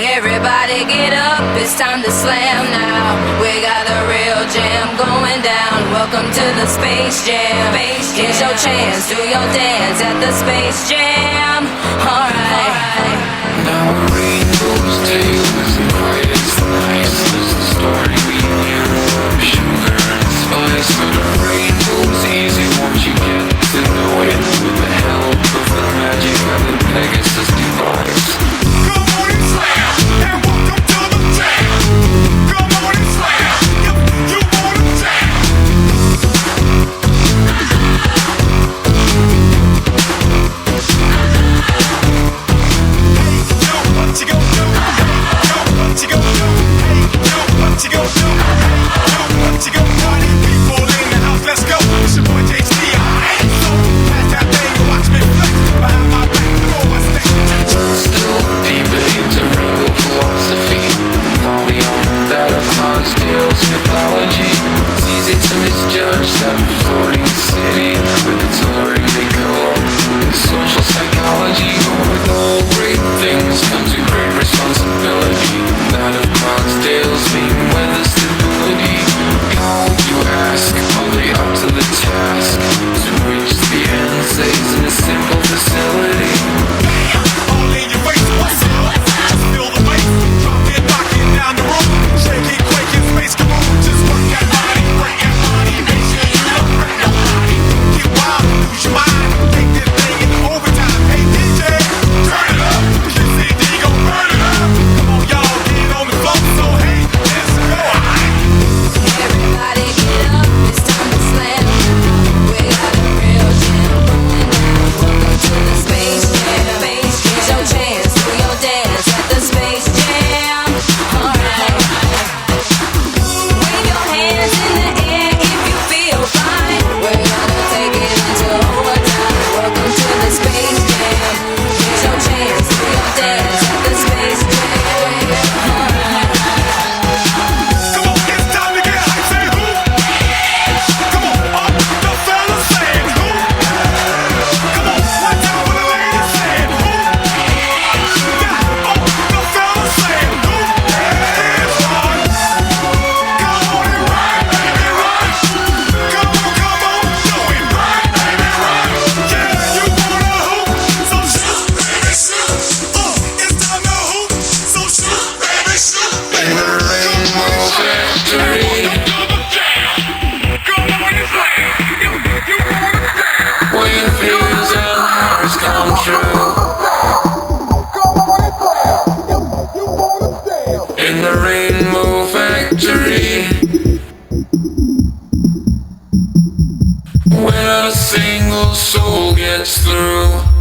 Everybody get up, it's time to slam now. We got a real jam going down. Welcome to the Space Jam. Here's your chance, do your dance at the Space Jam. Alright. Now a rainbow's tale isn't quite as nice as the story we knew. Sugar and spice, but a rainbow's easy once you get to know it. With the help of the magic of the Pegasus device. Come on and slam, and welcome to the jam. Come on and slam, if you wanna jam. Hey, yo, what you gon' do? Hey, yo, what you gon' do? Hey, yo, what you gon' do? Hey, yo, what you gon' do? Party people in the house, let's go. It's your boy JC, alright? So, pass that thing and watch me flex. Behind my back, go on stage. Still deep into rainbow philosophy. Folly on that of Hans Tales mythology. It's easy to misjudge that floating city with its alluring decor. Social psychology, but with all great things comes a great responsibility. That of Hans Tales mean weather stability. How, you ask, are they up to the task? To reach the end stays in a simple facility. All in your face, what's up? Just feel the bass, drop it, knocking down the room. Shaking, quaking, space, come on, just work that body, break that body, make sure you don't break your body. Get wild, lose your mind, take this thing into overtime. Hey DJ, turn it up, this CD gon' burn it up. Come on y'all, get on the floor, so hey, let's go. Everybody get up, it's time to slam. We got a real jam going down. Welcome to the Space Jam. Here's your chance, do your dance at the Space Jam. Alright. Wave your hands in the air if you feel fine. We're gonna take it into overtime. Welcome to the Space Jam. Here's your chance, do your dance at the Space Jam. Alright. Come on, it's time to get hype, say who? Come on, all the fellas saying who? Come on, one time for the ladies saying who? Yeah, all the fellas saying who? Hands on. Come on and ride, baby, ride. Come on, do it right, baby, right. Yeah, you wanna hoop, so shoot, baby, shoot. It's time to hoop, so shoot, baby, shoot. In the rainbow factory, where fears and hearts come true. In the rainbow factory, when a single soul gets through.